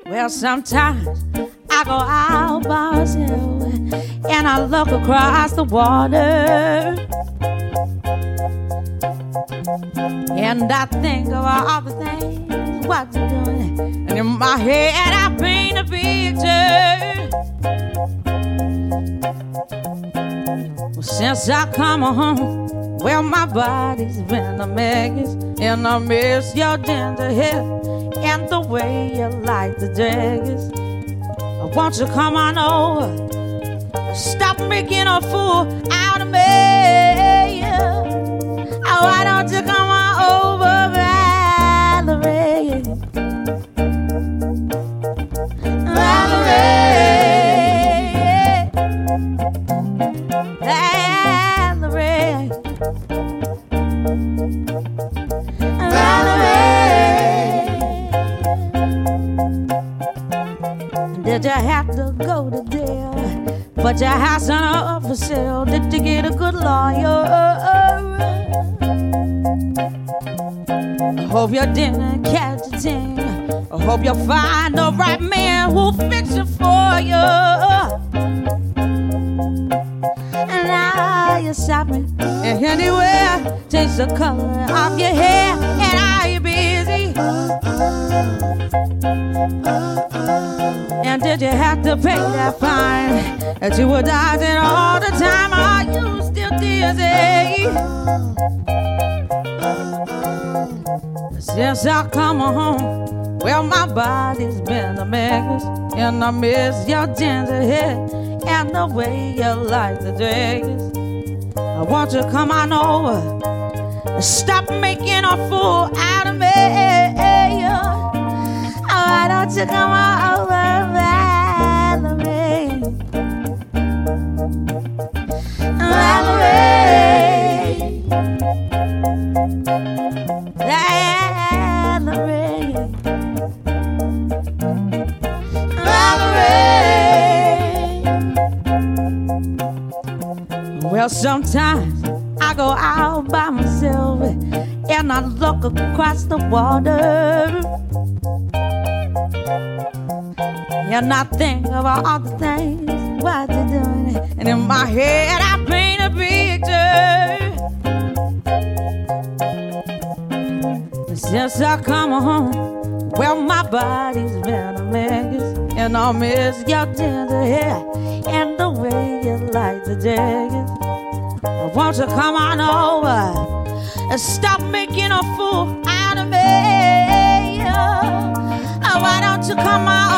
Well, sometimes I go out by myself and I look across the water, and I think of all the things what you're doing, and in my head I paint a picture. Well, since I come home, well, my body's been a mess, and I miss your ginger hair and the way you like the dress. Won't you come on over? Stop making a fool out of me. Oh, why don't you come on over, Valerie? Valerie, Valerie, Valerie. Did you have to go to jail? But your house ain't up for sale. Did you get a good lawyer? I hope you didn't catch a thing. I hope you'll find the right man who'll fix it for you. And now you're shopping anywhere. Change the color of your hair. And are you busy? And did you have to pay that fine that you were dodging all the time? Are you still dizzy? Since I come home, well, my body's been a mess, and I miss your ginger hair and the way you like the dress. I want you to come on over and stop making a fool out of me. Why don't you come on over, Valerie? Valerie, Valerie, Valerie. Well, sometimes I go out by myself and I look across the water, and I think of all the things what you're doing, and in my head I paint a picture. Since I come home, well, my body's been a mess, and I miss your ginger hair and the way you like the dress. Won't you come on over and stop making a fool out of me? Why don't you come on